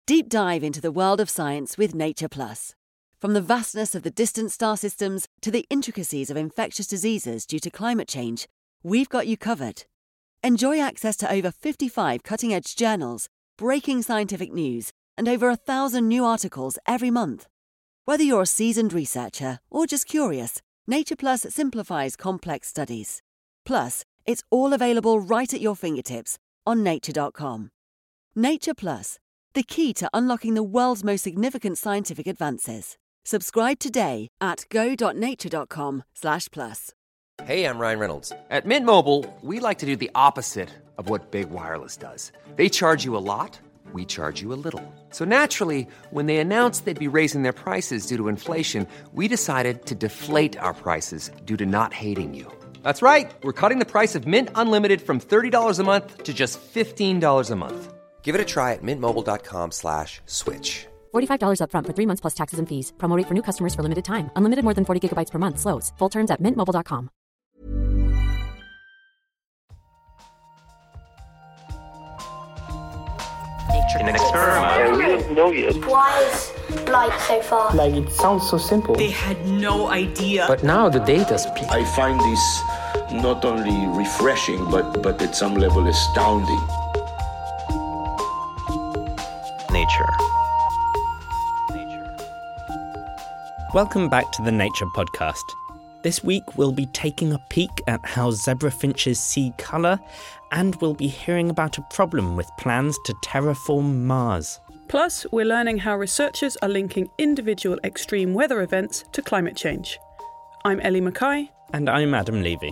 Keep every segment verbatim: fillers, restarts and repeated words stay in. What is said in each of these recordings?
Deep dive into the world of science with Nature Plus. From the vastness of the distant star systems to the intricacies of infectious diseases due to climate change, we've got you covered. Enjoy access to over fifty-five cutting-edge journals, breaking scientific news, and over a thousand new articles every month. Whether you're a seasoned researcher or just curious, Nature Plus simplifies complex studies. Plus, it's all available right at your fingertips on nature dot com. Nature Plus, the key to unlocking the world's most significant scientific advances. Subscribe today at go.nature.com slash plus. Hey, I'm Ryan Reynolds. At Mint Mobile, we like to do the opposite of what Big Wireless does. They charge you a lot, we charge you a little. So naturally, when they announced they'd be raising their prices due to inflation, we decided to deflate our prices due to not hating you. That's right. We're cutting the price of Mint Unlimited from thirty dollars a month to just fifteen dollars a month. Give it a try at mintmobile.com slash switch. forty-five dollars up front for three months plus taxes and fees. Promo rate for new customers for limited time. Unlimited more than forty gigabytes per month. Slows full terms at mint mobile dot com. In an experiment. Uh, we don't know yet. Why is light so far? Like, it sounds so simple. They had no idea. But now the data speaks. I find this not only refreshing, but, but at some level astounding. Nature. Welcome back to the Nature Podcast. This week we'll be taking a peek at how zebra finches see colour, and we'll be hearing about a problem with plans to terraform Mars. Plus, we're learning how researchers are linking individual extreme weather events to climate change. I'm Ellie Mackay. And I'm Adam Levy.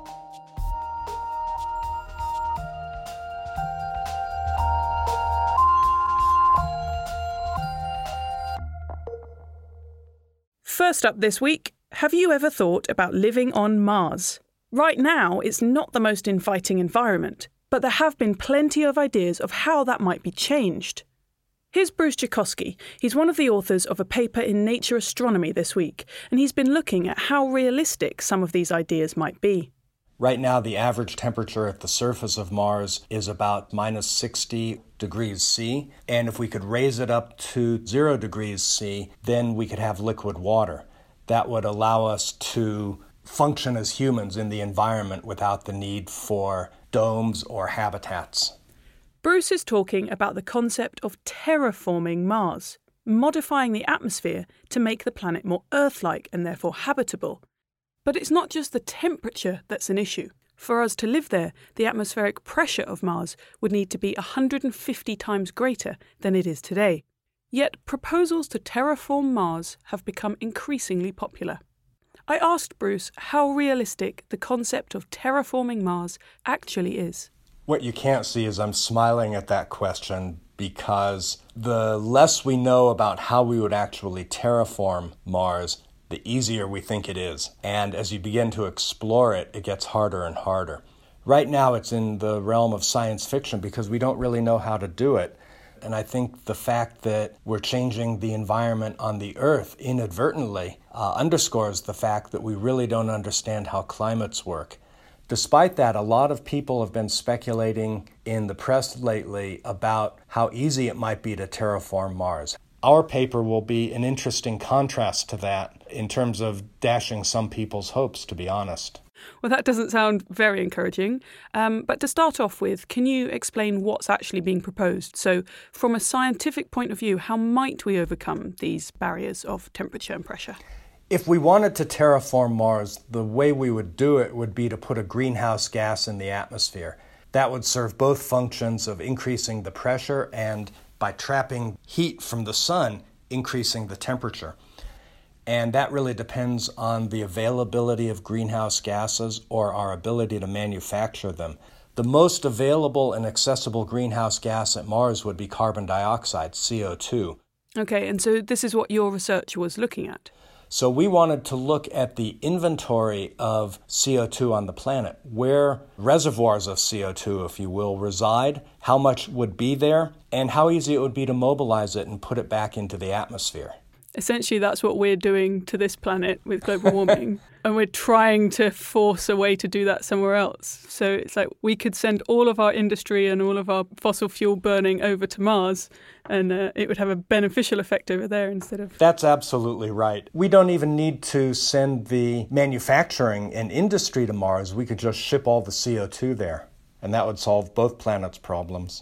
First up this week, have you ever thought about living on Mars? Right now, it's not the most inviting environment, but there have been plenty of ideas of how that might be changed. Here's Bruce Jakosky. He's one of the authors of a paper in Nature Astronomy this week, and he's been looking at how realistic some of these ideas might be. Right now, the average temperature at the surface of Mars is about minus sixty degrees C, and if we could raise it up to zero degrees C, then we could have liquid water. That would allow us to function as humans in the environment without the need for domes or habitats. Bruce is talking about the concept of terraforming Mars, modifying the atmosphere to make the planet more Earth-like and therefore habitable. But it's not just the temperature that's an issue. For us to live there, the atmospheric pressure of Mars would need to be one hundred fifty times greater than it is today. Yet proposals to terraform Mars have become increasingly popular. I asked Bruce how realistic the concept of terraforming Mars actually is. What you can't see is I'm smiling at that question because the less we know about how we would actually terraform Mars, the easier we think it is. And as you begin to explore it, it gets harder and harder. Right now it's in the realm of science fiction because we don't really know how to do it. And I think the fact that we're changing the environment on the Earth inadvertently uh, underscores the fact that we really don't understand how climates work. Despite that, a lot of people have been speculating in the press lately about how easy it might be to terraform Mars. Our paper will be an interesting contrast to that in terms of dashing some people's hopes, to be honest. Well, that doesn't sound very encouraging. Um, but to start off with, can you explain what's actually being proposed? So from a scientific point of view, how might we overcome these barriers of temperature and pressure? If we wanted to terraform Mars, the way we would do it would be to put a greenhouse gas in the atmosphere. That would serve both functions of increasing the pressure and, by trapping heat from the sun, increasing the temperature. And that really depends on the availability of greenhouse gases or our ability to manufacture them. The most available and accessible greenhouse gas at Mars would be carbon dioxide, C O two. Okay, and so this is what your research was looking at? So we wanted to look at the inventory of C O two on the planet, where reservoirs of C O two, if you will, reside, how much would be there, and how easy it would be to mobilize it and put it back into the atmosphere. Essentially, that's what we're doing to this planet with global warming. And we're trying to force a way to do that somewhere else. So it's like we could send all of our industry and all of our fossil fuel burning over to Mars, and uh, it would have a beneficial effect over there instead of... That's absolutely right. We don't even need to send the manufacturing and industry to Mars. We could just ship all the C O two there, and that would solve both planets' problems.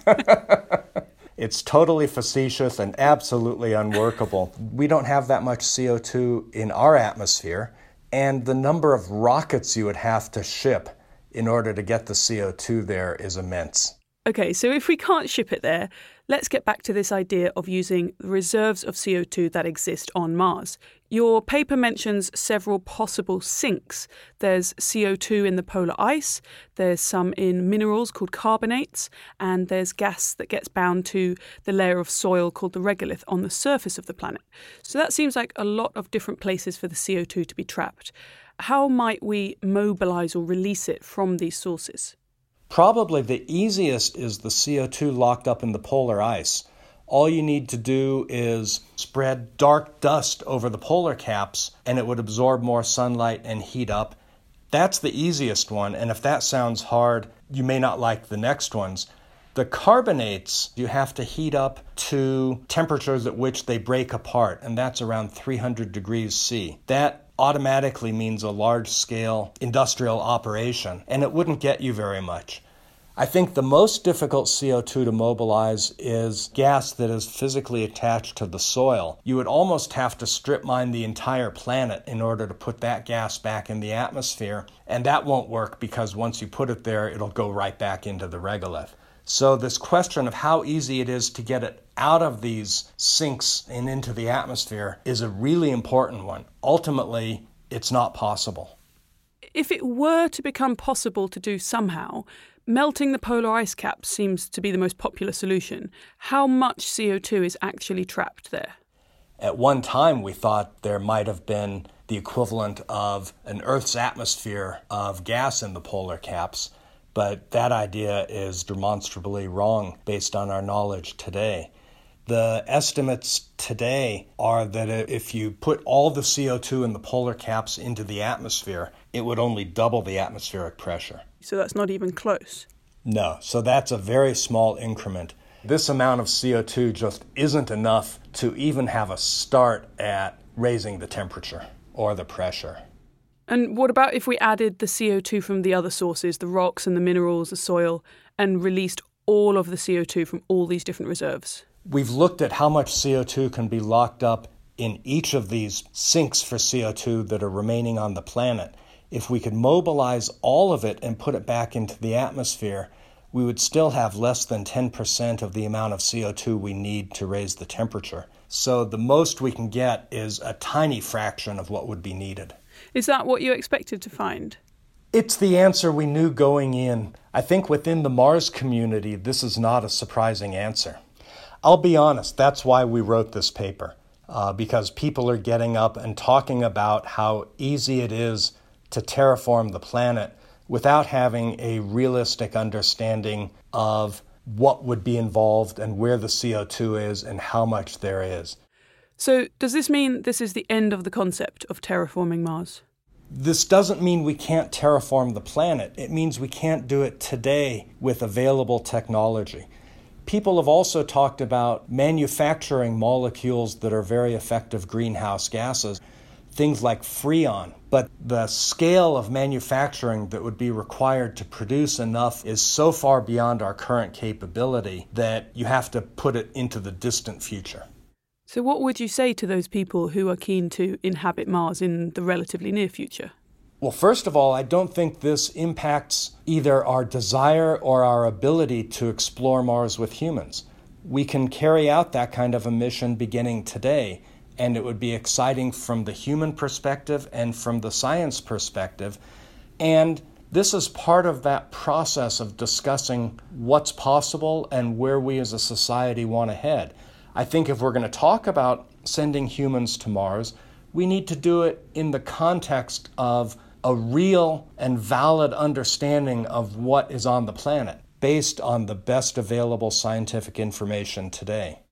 It's totally facetious and absolutely unworkable. We don't have that much C O two in our atmosphere, and the number of rockets you would have to ship in order to get the C O two there is immense. OK, so if we can't ship it there, let's get back to this idea of using the reserves of C O two that exist on Mars. Your paper mentions several possible sinks. There's C O two in the polar ice, there's some in minerals called carbonates, and there's gas that gets bound to the layer of soil called the regolith on the surface of the planet. So that seems like a lot of different places for the C O two to be trapped. How might we mobilise or release it from these sources? Probably the easiest is the C O two locked up in the polar ice. All you need to do is spread dark dust over the polar caps, and it would absorb more sunlight and heat up. That's the easiest one, and if that sounds hard, you may not like the next ones. The carbonates, you have to heat up to temperatures at which they break apart, and that's around three hundred degrees C. That automatically means a large-scale industrial operation, and it wouldn't get you very much. I think the most difficult C O two to mobilize is gas that is physically attached to the soil. You would almost have to strip mine the entire planet in order to put that gas back in the atmosphere, and that won't work because once you put it there, it'll go right back into the regolith. So this question of how easy it is to get it out of these sinks and into the atmosphere is a really important one. Ultimately, it's not possible. If it were to become possible to do somehow, melting the polar ice caps seems to be the most popular solution. How much C O two is actually trapped there? At one time, we thought there might have been the equivalent of an Earth's atmosphere of gas in the polar caps, but that idea is demonstrably wrong based on our knowledge today. The estimates today are that if you put all the C O two in the polar caps into the atmosphere, it would only double the atmospheric pressure. So that's not even close? No, so that's a very small increment. This amount of C O two just isn't enough to even have a start at raising the temperature or the pressure. And what about if we added the C O two from the other sources, the rocks and the minerals, the soil, and released all of the C O two from all these different reserves? We've looked at how much C O two can be locked up in each of these sinks for C O two that are remaining on the planet. If we could mobilize all of it and put it back into the atmosphere, we would still have less than ten percent of the amount of C O two we need to raise the temperature. So the most we can get is a tiny fraction of what would be needed. Is that what you expected to find? It's the answer we knew going in. I think within the Mars community, this is not a surprising answer. I'll be honest, that's why we wrote this paper, uh, because people are getting up and talking about how easy it is to terraform the planet without having a realistic understanding of what would be involved and where the C O two is and how much there is. So does this mean this is the end of the concept of terraforming Mars? This doesn't mean we can't terraform the planet. It means we can't do it today with available technology. People have also talked about manufacturing molecules that are very effective greenhouse gases, things like Freon. But the scale of manufacturing that would be required to produce enough is so far beyond our current capability that you have to put it into the distant future. So what would you say to those people who are keen to inhabit Mars in the relatively near future? Well, first of all, I don't think this impacts either our desire or our ability to explore Mars with humans. We can carry out that kind of a mission beginning today, and it would be exciting from the human perspective and from the science perspective. And this is part of that process of discussing what's possible and where we as a society want to head. I think if we're going to talk about sending humans to Mars, we need to do it in the context of a real and valid understanding of what is on the planet, based on the best available scientific information today.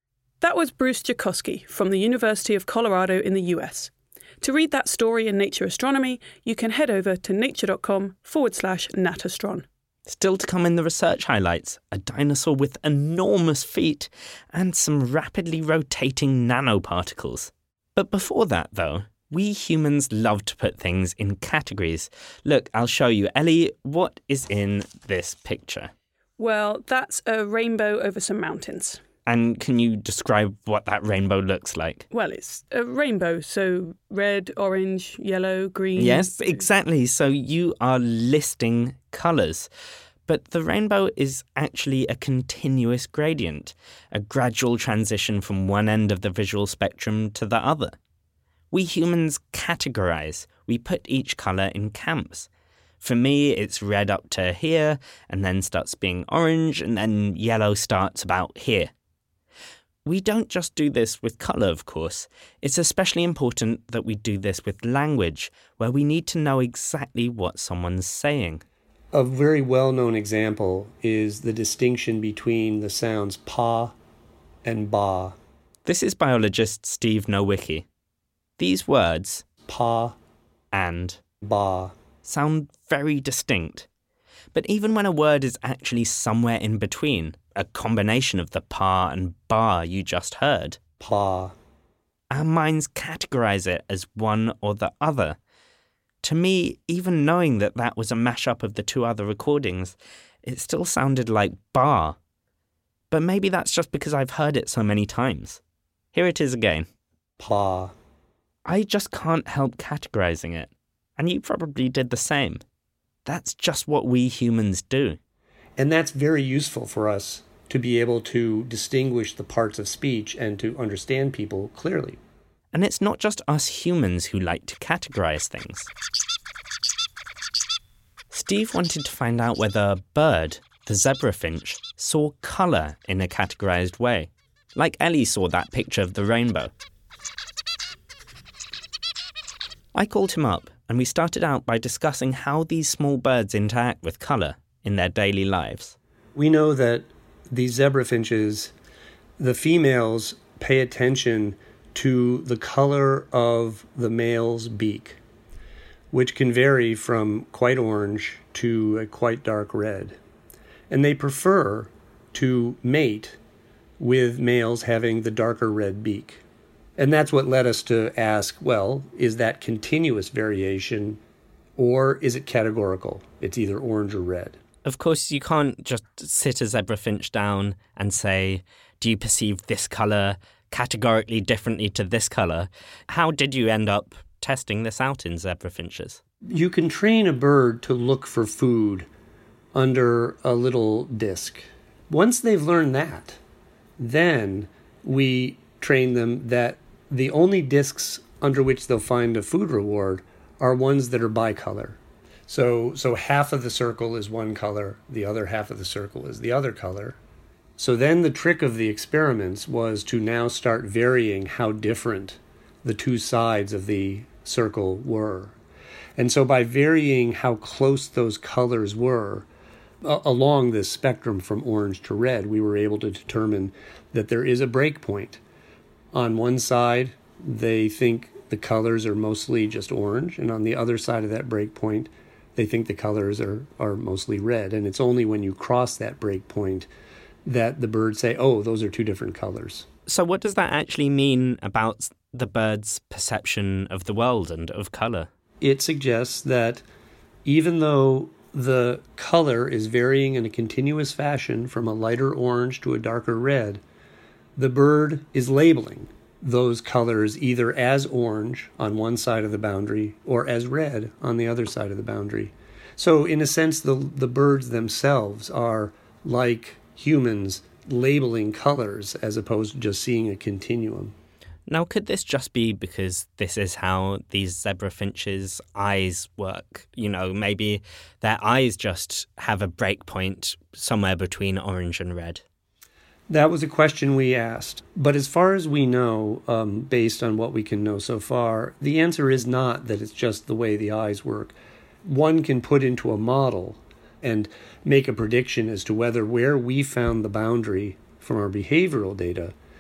That was Bruce Jakosky from the University of Colorado in the U S. To read that story in Nature Astronomy, you can head over to nature.com forward slash natastron. Still to come in the research highlights, a dinosaur with enormous feet and some rapidly rotating nanoparticles. But before that, though, we humans love to put things in categories. Look, I'll show you. Ellie, what is in this picture? Well, that's a rainbow over some mountains. And can you describe what that rainbow looks like? Well, it's a rainbow, so red, orange, yellow, green. Yes, exactly. So you are listing colours. But the rainbow is actually a continuous gradient, a gradual transition from one end of the visual spectrum to the other. We humans categorise. We put each colour in camps. For me, it's red up to here, and then starts being orange, and then yellow starts about here. We don't just do this with colour, of course. It's especially important that we do this with language, where we need to know exactly what someone's saying. A very well-known example is the distinction between the sounds pa and ba. This is biologist Steve Nowicki. These words, pa and ba, sound very distinct. But even when a word is actually somewhere in between, a combination of the pa and ba you just heard, pa, our minds categorize it as one or the other. To me, even knowing that that was a mashup of the two other recordings, it still sounded like ba. But maybe that's just because I've heard it so many times. Here it is again. Pa. I just can't help categorizing it. And you probably did the same. That's just what we humans do. And that's very useful for us to be able to distinguish the parts of speech and to understand people clearly. And it's not just us humans who like to categorize things. Steve wanted to find out whether a bird, the zebrafinch, saw colour in a categorized way, like Ellie saw that picture of the rainbow. I called him up, and we started out by discussing how these small birds interact with colour in their daily lives. We know that these zebrafinches, the females pay attention to the color of the male's beak, which can vary from quite orange to a quite dark red. And they prefer to mate with males having the darker red beak. And that's what led us to ask, well, is that continuous variation or is it categorical? It's either orange or red. Of course, you can't just sit a zebrafinch down and say, do you perceive this colour categorically differently to this colour? How did you end up testing this out in zebrafinches? You can train a bird to look for food under a little disc. Once they've learned that, then we train them that the only discs under which they'll find a food reward are ones that are bicolor. So, so half of the circle is one color, the other half of the circle is the other color. So then the trick of the experiments was to now start varying how different the two sides of the circle were. And so by varying how close those colors were uh, along this spectrum from orange to red, we were able to determine that there is a break point. On one side, they think the colors are mostly just orange, and on the other side of that break point, they think the colors are, are mostly red. And it's only when you cross that break point that the birds say, oh, those are two different colors. So what does that actually mean about the bird's perception of the world and of color? It suggests that even though the color is varying in a continuous fashion from a lighter orange to a darker red, the bird is labeling those colors either as orange on one side of the boundary or as red on the other side of the boundary. So in a sense, the, the birds themselves are like humans labeling colors as opposed to just seeing a continuum. Now, could this just be because this is how these zebrafinches' eyes work? You know, maybe their eyes just have a break point somewhere between orange and red. That was a question we asked. But as far as we know, um, based on what we can know so far, the answer is not that it's just the way the eyes work. One can put into a model and make a prediction as to whether where we found the boundary from our behavioral data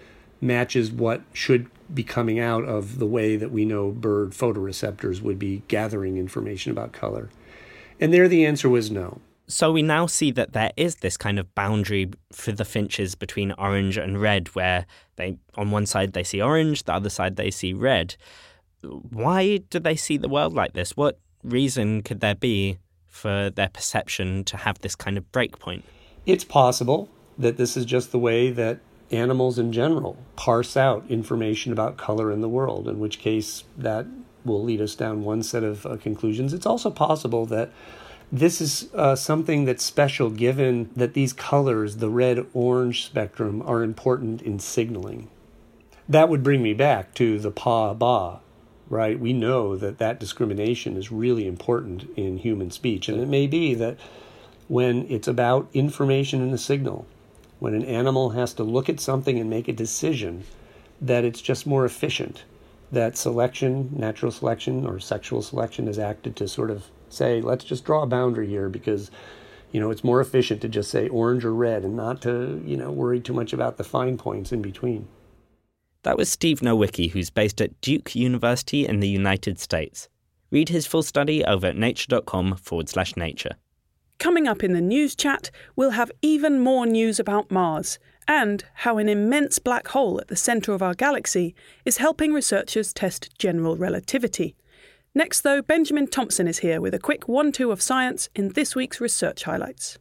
matches what should be coming out of the way that we know bird photoreceptors would be gathering information about color. And there the answer was no. So we now see that there is this kind of boundary for the finches between orange and red, where they, on one side they see orange, the other side they see red. Why do they see the world like this? What reason could there be for their perception to have this kind of breakpoint? It's possible that this is just the way that animals in general parse out information about color in the world, in which case that will lead us down one set of uh, conclusions. It's also possible that this is uh, something that's special, given that these colors, the red-orange spectrum, are important in signaling. That would bring me back to the pa-ba, right? We know that that discrimination is really important in human speech, and it may be that when it's about information in a signal, when an animal has to look at something and make a decision, that it's just more efficient, that selection, natural selection or sexual selection is acted to sort of say, let's just draw a boundary here because, you know, it's more efficient to just say orange or red and not to, you know, worry too much about the fine points in between. That was Steve Nowicki, who's based at Duke University in the United States. Read his full study over at nature.com forward slash nature. Coming up in the news chat, we'll have even more news about Mars and how an immense black hole at the centre of our galaxy is helping researchers test general relativity. Next, though, Benjamin Thompson is here with a quick one-two of science in this week's research highlights.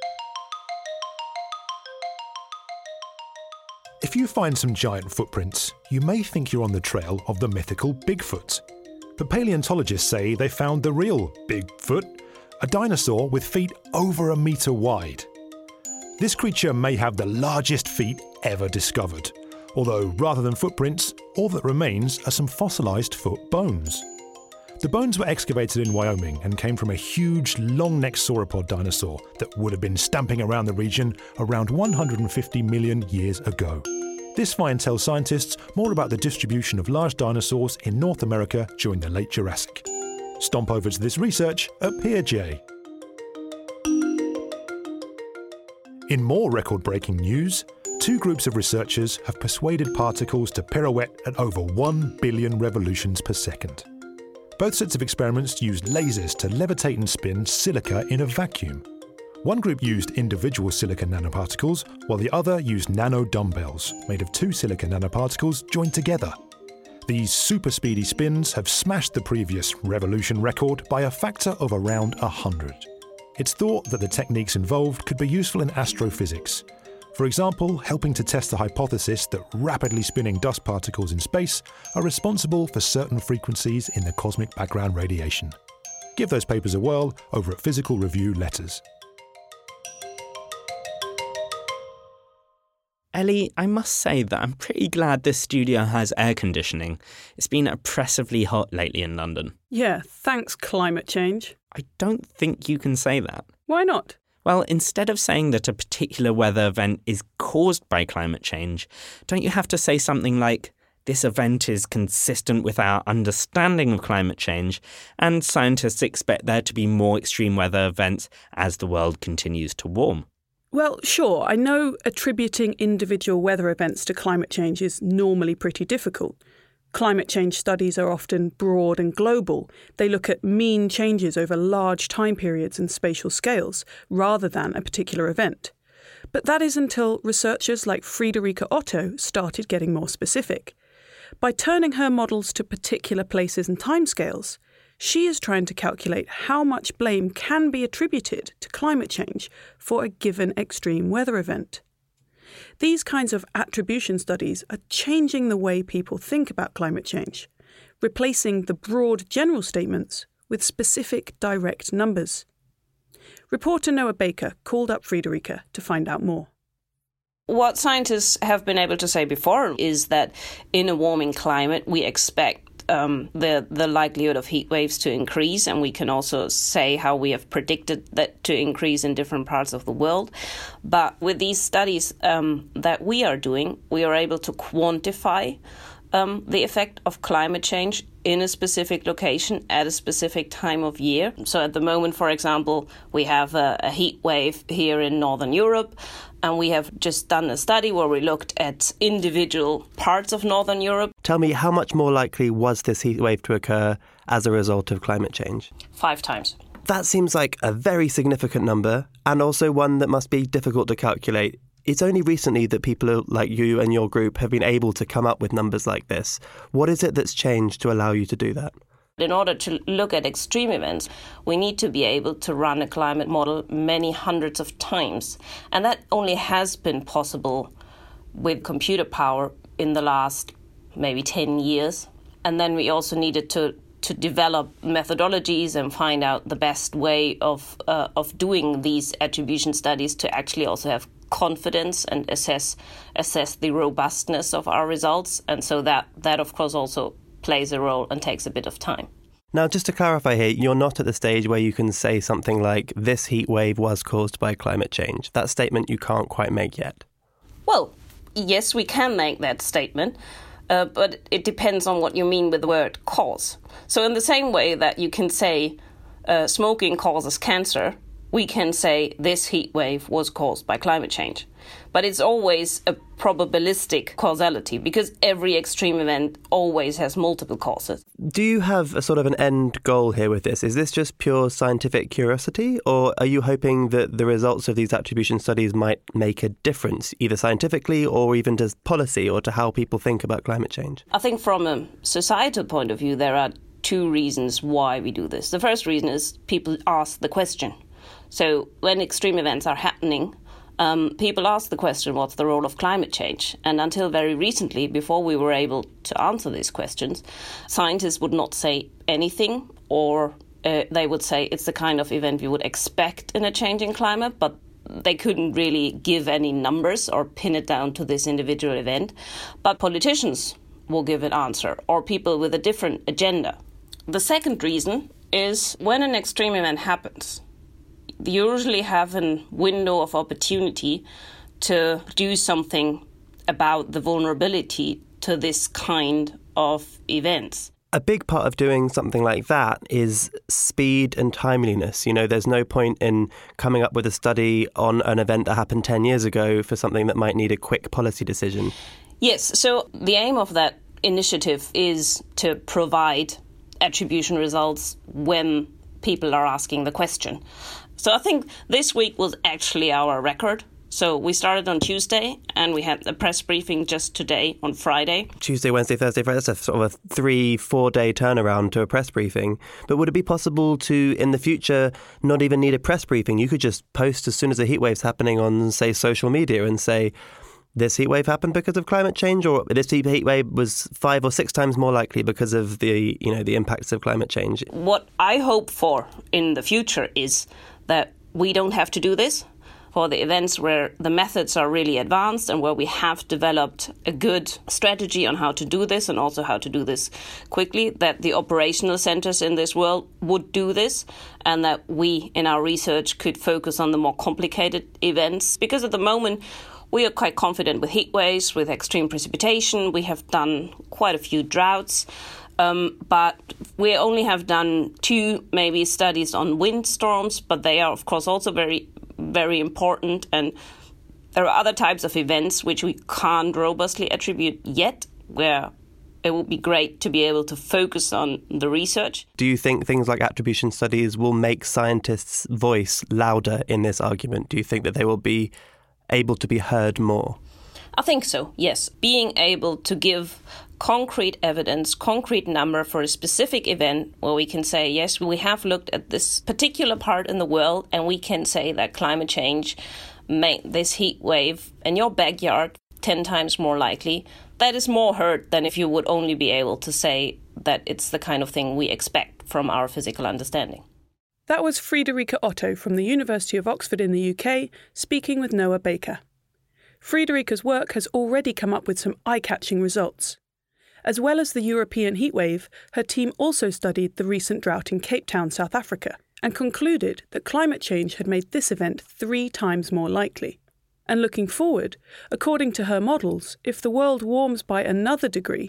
If you find some giant footprints, you may think you're on the trail of the mythical Bigfoot. But paleontologists say they found the real Bigfoot, a dinosaur with feet over a metre wide. This creature may have the largest feet ever discovered, although rather than footprints, all that remains are some fossilised foot bones. The bones were excavated in Wyoming and came from a huge, long-necked sauropod dinosaur that would have been stamping around the region around one hundred fifty million years ago. This find tells scientists more about the distribution of large dinosaurs in North America during the late Jurassic. Stomp over to this research at PeerJ. In more record-breaking news, two groups of researchers have persuaded particles to pirouette at over one billion revolutions per second. Both sets of experiments used lasers to levitate and spin silica in a vacuum. One group used individual silica nanoparticles, while the other used nano dumbbells made of two silica nanoparticles joined together. These super speedy spins have smashed the previous revolution record by a factor of around one hundred. It's thought that the techniques involved could be useful in astrophysics. For example, helping to test the hypothesis that rapidly spinning dust particles in space are responsible for certain frequencies in the cosmic background radiation. Give those papers a whirl over at Physical Review Letters. Ellie, I must say that I'm pretty glad this studio has air conditioning. It's been oppressively hot lately in London. Yeah, thanks climate change. I don't think you can say that. Why not? Well, instead of saying that a particular weather event is caused by climate change, don't you have to say something like, this event is consistent with our understanding of climate change, and scientists expect there to be more extreme weather events as the world continues to warm? Well, sure, I know attributing individual weather events to climate change is normally pretty difficult. Climate change studies are often broad and global. They look at mean changes over large time periods and spatial scales, rather than a particular event. But that is until researchers like Friederike Otto started getting more specific. By turning her models to particular places and timescales, she is trying to calculate how much blame can be attributed to climate change for a given extreme weather event. These kinds of attribution studies are changing the way people think about climate change, replacing the broad general statements with specific direct numbers. Reporter Noah Baker called up Friederike to find out more. What scientists have been able to say before is that in a warming climate, we expect Um, the, the likelihood of heat waves to increase, and we can also say how we have predicted that to increase in different parts of the world. But with these studies um, that we are doing, we are able to quantify um, the effect of climate change in a specific location at a specific time of year. So at the moment, for example, we have a, a heat wave here in Northern Europe, and we have just done a study where we looked at individual parts of Northern Europe. Tell me, how much more likely was this heat wave to occur as a result of climate change? Five times. That seems like a very significant number, and also one that must be difficult to calculate. It's only recently that people like you and your group have been able to come up with numbers like this. What is it that's changed to allow you to do that? In order to look at extreme events, we need to be able to run a climate model many hundreds of times. And that only has been possible with computer power in the last maybe ten years. And then we also needed to, to develop methodologies and find out the best way of uh, of doing these attribution studies to actually also have confidence and assess assess the robustness of our results. And so that, that of course, also plays a role and takes a bit of time. Now, just to clarify here, you're not at the stage where you can say something like, this heat wave was caused by climate change. That statement you can't quite make yet. Well, yes, we can make that statement, uh, but it depends on what you mean with the word cause. So in the same way that you can say uh, smoking causes cancer, we can say this heat wave was caused by climate change. But it's always a probabilistic causality because every extreme event always has multiple causes. Do you have a sort of an end goal here with this? Is this just pure scientific curiosity, or are you hoping that the results of these attribution studies might make a difference, either scientifically or even to policy or to how people think about climate change? I think from a societal point of view, there are two reasons why we do this. The first reason is people ask the question. So when extreme events are happening, um, people ask the question, what's the role of climate change? And until very recently, before we were able to answer these questions, scientists would not say anything, or uh, they would say it's the kind of event we would expect in a changing climate, but they couldn't really give any numbers or pin it down to this individual event. But politicians will give an answer, or people with a different agenda. The second reason is when an extreme event happens, you usually have a window of opportunity to do something about the vulnerability to this kind of events. A big part of doing something like that is speed and timeliness. You know, there's no point in coming up with a study on an event that happened ten years ago for something that might need a quick policy decision. Yes, so the aim of that initiative is to provide attribution results when people are asking the question. So I think this week was actually our record. So we started on Tuesday and we had a press briefing just today on Friday. Tuesday, Wednesday, Thursday, Friday. That's a sort of a three, four day turnaround to a press briefing. But would it be possible to, in the future, not even need a press briefing? You could just post as soon as a heat wave's happening on, say, social media and say, this heat wave happened because of climate change, or this heat wave was five or six times more likely because of the, you know, the impacts of climate change. What I hope for in the future is that we don't have to do this for the events where the methods are really advanced and where we have developed a good strategy on how to do this and also how to do this quickly, that the operational centers in this world would do this and that we in our research could focus on the more complicated events. Because at the moment, we are quite confident with heat waves, with extreme precipitation. We have done quite a few droughts. Um, but we only have done two maybe studies on windstorms, but they are, of course, also very, very important. And there are other types of events which we can't robustly attribute yet, where it would be great to be able to focus on the research. Do you think things like attribution studies will make scientists' voice louder in this argument? Do you think that they will be able to be heard more? I think so, yes. Being able to give concrete evidence, concrete number for a specific event where we can say, yes, we have looked at this particular part in the world and we can say that climate change made this heat wave in your backyard ten times more likely. That is more heard than if you would only be able to say that it's the kind of thing we expect from our physical understanding. That was Friederike Otto from the University of Oxford in the U K speaking with Noah Baker. Friederike's work has already come up with some eye-catching results. As well as the European heatwave, her team also studied the recent drought in Cape Town, South Africa, and concluded that climate change had made this event three times more likely. And looking forward, according to her models, if the world warms by another degree,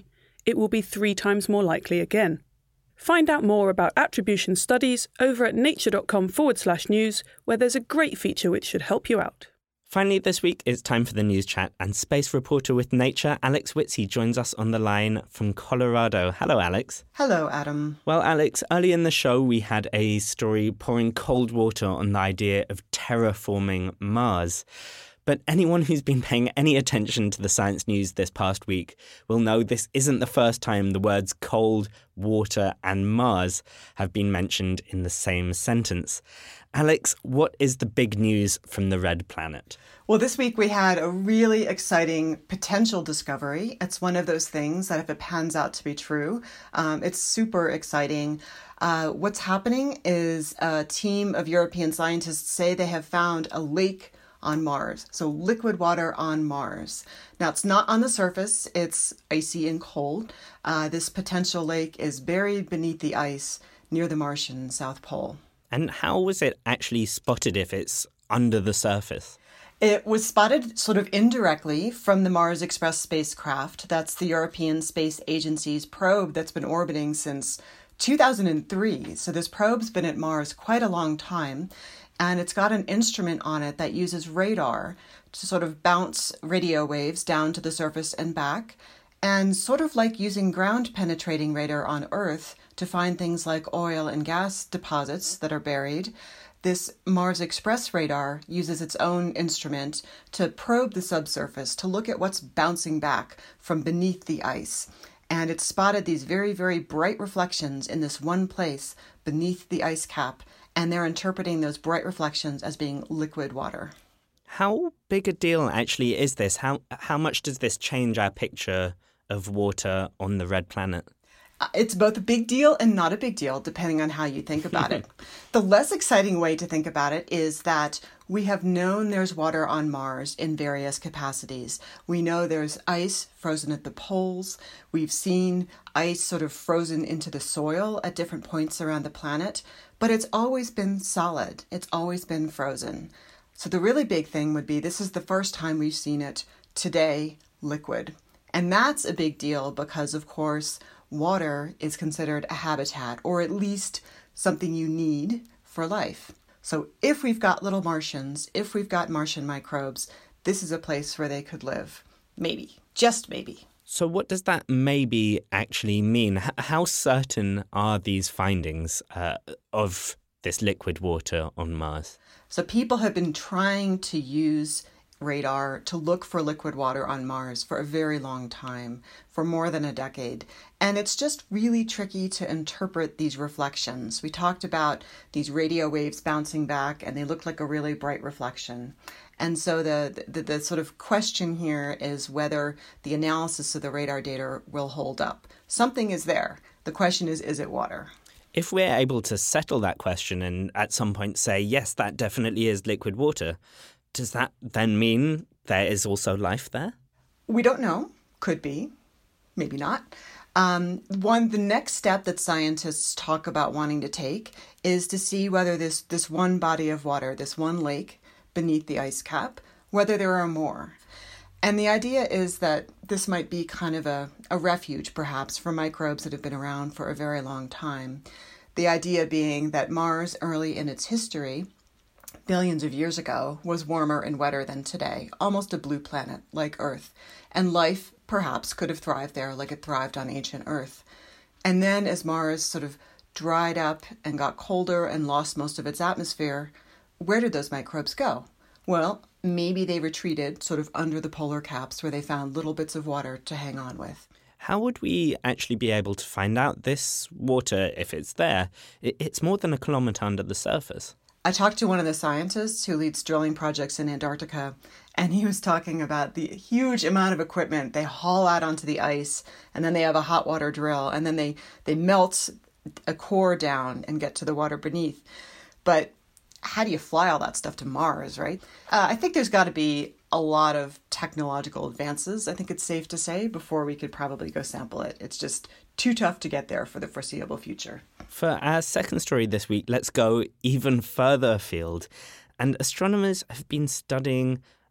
it will be three times more likely again. Find out more about attribution studies over at nature.com forward slash news, where there's a great feature which should help you out. Finally, this week, it's time for the news chat, and space reporter with Nature, Alex Whitsey, joins us on the line from Colorado. Hello, Alex. Hello, Adam. Well, Alex, early in the show, we had a story pouring cold water on the idea of terraforming Mars. But anyone who's been paying any attention to the science news this past week will know this isn't the first time the words cold, water and Mars have been mentioned in the same sentence. Alex, what is the big news from the Red Planet? Well, this week we had a really exciting potential discovery. It's one of those things that if it pans out to be true, um, it's super exciting. Uh, what's happening is a team of European scientists say they have found a lake on Mars, so liquid water on Mars. Now, it's not on the surface, it's icy and cold. Uh, this potential lake is buried beneath the ice near the Martian South Pole. And how was it actually spotted if it's under the surface? It was spotted sort of indirectly from the Mars Express spacecraft. That's the European Space Agency's probe that's been orbiting since two thousand three. So this probe's been at Mars quite a long time. And it's got an instrument on it that uses radar to sort of bounce radio waves down to the surface and back. And sort of like using ground-penetrating radar on Earth to find things like oil and gas deposits that are buried, this Mars Express radar uses its own instrument to probe the subsurface to look at what's bouncing back from beneath the ice. And it spotted these very, very bright reflections in this one place beneath the ice cap. And they're interpreting those bright reflections as being liquid water. How big a deal actually is this? How how much does this change our picture of water on the Red Planet? It's both a big deal and not a big deal, depending on how you think about it. The less exciting way to think about it is that we have known there's water on Mars in various capacities. We know there's ice frozen at the poles. We've seen ice sort of frozen into the soil at different points around the planet. But it's always been solid. It's always been frozen. So the really big thing would be this is the first time we've seen it today liquid. And that's a big deal because, of course, water is considered a habitat, or at least something you need for life. So if we've got little Martians, if we've got Martian microbes, this is a place where they could live. Maybe. Just maybe. So what does that maybe actually mean? H- how certain are these findings uh, of this liquid water on Mars? So people have been trying to use radar to look for liquid water on Mars for a very long time, for more than a decade. And it's just really tricky to interpret these reflections. We talked about these radio waves bouncing back, and they look like a really bright reflection. And so the, the the sort of question here is whether the analysis of the radar data will hold up. Something is there. The question is, is it water? If we're able to settle that question and at some point say, yes, that definitely is liquid water, does that then mean there is also life there? We don't know. Could be. Maybe not. Um, one, the next step that scientists talk about wanting to take is to see whether this, this one body of water, this one lake beneath the ice cap, whether there are more. And the idea is that this might be kind of a, a refuge, perhaps, for microbes that have been around for a very long time. The idea being that Mars, early in its history, billions of years ago, was warmer and wetter than today, almost a blue planet like Earth. And life, perhaps, could have thrived there like it thrived on ancient Earth. And then as Mars sort of dried up and got colder and lost most of its atmosphere, where did those microbes go? Well, maybe they retreated sort of under the polar caps where they found little bits of water to hang on with. How would we actually be able to find out this water, if it's there? It's more than a kilometre under the surface. I talked to one of the scientists who leads drilling projects in Antarctica, and he was talking about the huge amount of equipment they haul out onto the ice, and then they have a hot water drill, and then they, they melt a core down and get to the water beneath. But how do you fly all that stuff to Mars, right? Uh, I think there's got to be a lot of technological advances, I think it's safe to say, before we could probably go sample it. It's just too tough to get there for the foreseeable future. For our second story this week, let's go even further afield. And astronomers have been studying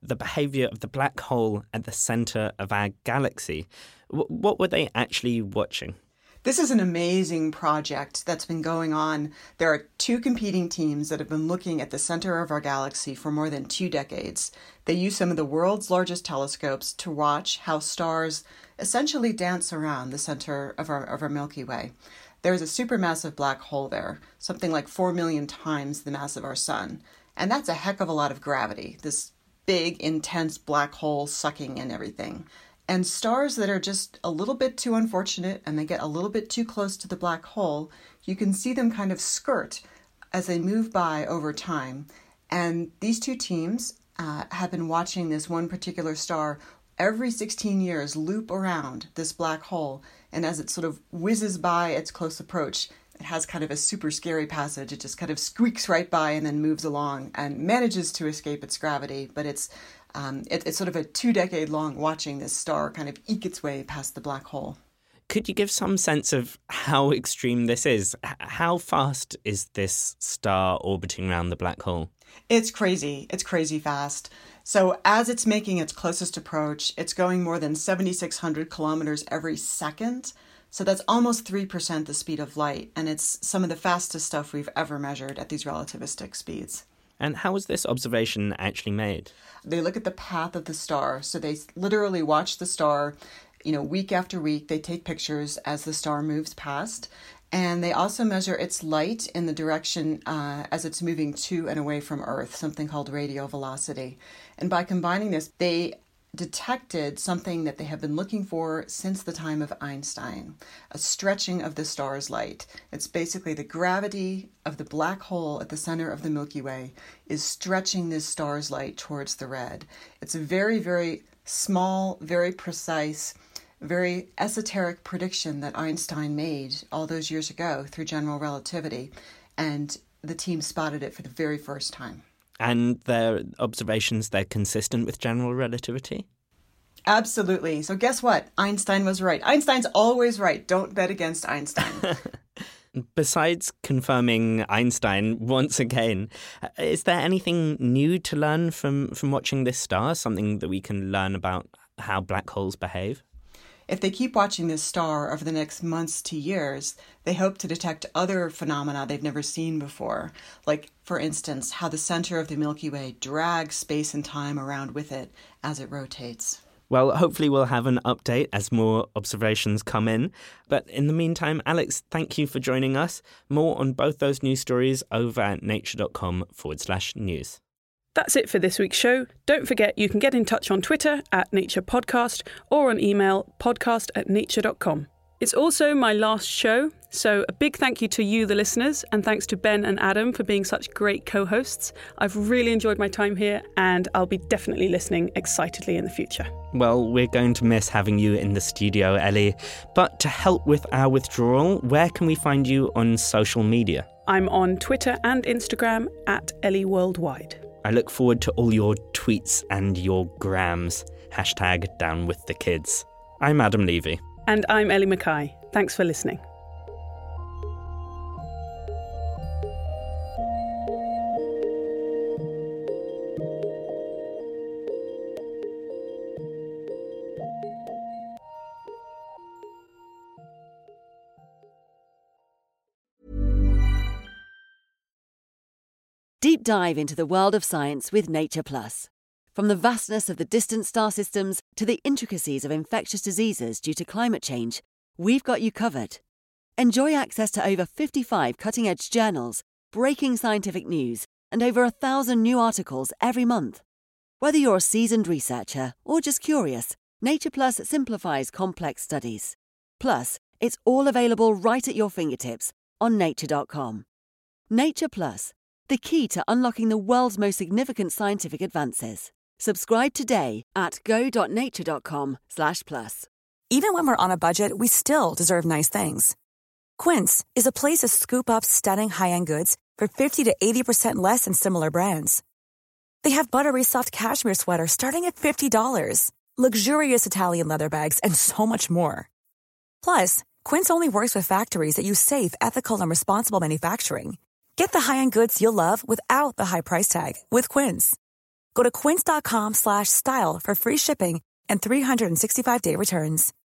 the behaviour of the black hole at the centre of our galaxy. W- what were they actually watching? This is an amazing project that's been going on. There are two competing teams that have been looking at the center of our galaxy for more than two decades. They use some of the world's largest telescopes to watch how stars essentially dance around the center of our, of our Milky Way. There's a supermassive black hole there, something like four million times the mass of our sun. And that's a heck of a lot of gravity, this big, intense black hole sucking in everything. And stars that are just a little bit too unfortunate and they get a little bit too close to the black hole, you can see them kind of skirt as they move by over time. And these two teams uh, have been watching this one particular star every sixteen years loop around this black hole. And as it sort of whizzes by its close approach, it has kind of a super scary passage. It just kind of squeaks right by and then moves along and manages to escape its gravity. But it's Um, it, it's sort of a two-decade-long watching this star kind of eke its way past the black hole. Could you give some sense of how extreme this is? H- how fast is this star orbiting around the black hole? It's crazy. It's crazy fast. So as it's making its closest approach, it's going more than seventy-six hundred kilometers every second. So that's almost three percent the speed of light. And it's some of the fastest stuff we've ever measured at these relativistic speeds. And how was this observation actually made? They look at the path of the star. So they literally watch the star, you know, week after week. They take pictures as the star moves past. And they also measure its light in the direction uh, as it's moving to and away from Earth, something called radial velocity. And by combining this, they detected something that they have been looking for since the time of Einstein, a stretching of the star's light. It's basically the gravity of the black hole at the center of the Milky Way is stretching this star's light towards the red. It's a very, very small, very precise, very esoteric prediction that Einstein made all those years ago through general relativity, and the team spotted it for the very first time. And their observations, they're consistent with general relativity? Absolutely. So guess what? Einstein was right. Einstein's always right. Don't bet against Einstein. Besides confirming Einstein once again, is there anything new to learn from, from watching this star? Something that we can learn about how black holes behave? If they keep watching this star over the next months to years, they hope to detect other phenomena they've never seen before. Like, for instance, how the center of the Milky Way drags space and time around with it as it rotates. Well, hopefully we'll have an update as more observations come in. But in the meantime, Alex, thank you for joining us. More on both those news stories over at nature.com forward slash news. That's it for this week's show. Don't forget you can get in touch on Twitter at Nature Podcast or on email podcast at nature dot com. It's also my last show, so a big thank you to you, the listeners, and thanks to Ben and Adam for being such great co-hosts. I've really enjoyed my time here, and I'll be definitely listening excitedly in the future. Well, we're going to miss having you in the studio, Ellie. But to help with our withdrawal, where can we find you on social media? I'm on Twitter and Instagram at Ellie Worldwide. I look forward to all your tweets and your grams. Hashtag down with the kids. I'm Adam Levy. And I'm Ellie Mackay. Thanks for listening. Deep dive into the world of science with Nature Plus. From the vastness of the distant star systems to the intricacies of infectious diseases due to climate change, we've got you covered. Enjoy access to over fifty-five cutting-edge journals, breaking scientific news, and over a thousand new articles every month. Whether you're a seasoned researcher or just curious, Nature Plus simplifies complex studies. Plus, it's all available right at your fingertips on nature dot com. Nature Plus, the key to unlocking the world's most significant scientific advances. Subscribe today at go.nature.com slash plus. Even when we're on a budget, we still deserve nice things. Quince is a place to scoop up stunning high-end goods for fifty to eighty percent less than similar brands. They have buttery soft cashmere sweaters starting at fifty dollars, luxurious Italian leather bags, and so much more. Plus, Quince only works with factories that use safe, ethical, and responsible manufacturing. Get the high-end goods you'll love without the high price tag with Quince. Go to quince.com slash style for free shipping and three sixty-five day returns.